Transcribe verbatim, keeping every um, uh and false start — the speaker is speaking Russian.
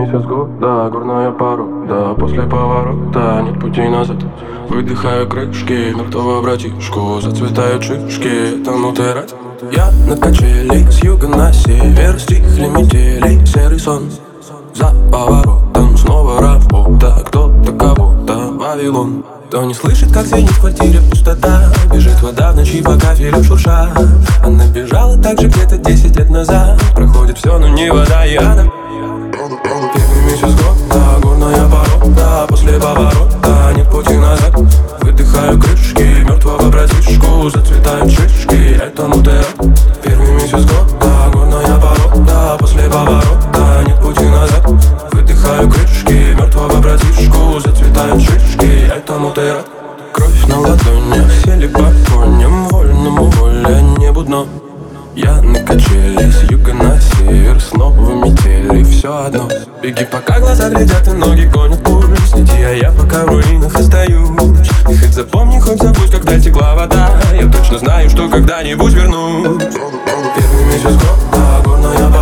месяц года, горная порода. После поворота нет пути назад. Выдыхаю крышки мертвого братишку. Зацветают шишки, тонут и рать. Я на качели с юга на север. Стихли метели, серый сон. За поворотом снова работа. Кто-то кого-то Вавилон. Кто не слышит, как звенит в квартире пустота. Бежит вода в ночи по кафелю шурша. Она бежала так же где-то десять лет назад. Проходит все, но не вода и ада. Первый месяц года, горная порода. После поворота нет пути назад. Выдыхаю крышки мертвого братишку. Зацветают шишки, это мутер. Первый месяц года, горная порода. После поворота нет пути назад. Выдыхаю крышки мертвого братишку. Зацветают шишки, это мутер. Кровь на ладонях, сели по коням. Вольному воля не будно. Я на качели с юга на север. Снова метели, все одно. Беги, пока глаза глядят и ноги гонят пульс. Лети, а я пока в руинах остаюсь. И хоть запомни, хоть забудь, когда текла вода. Я точно знаю, что когда-нибудь вернусь. Первый месяц года, горная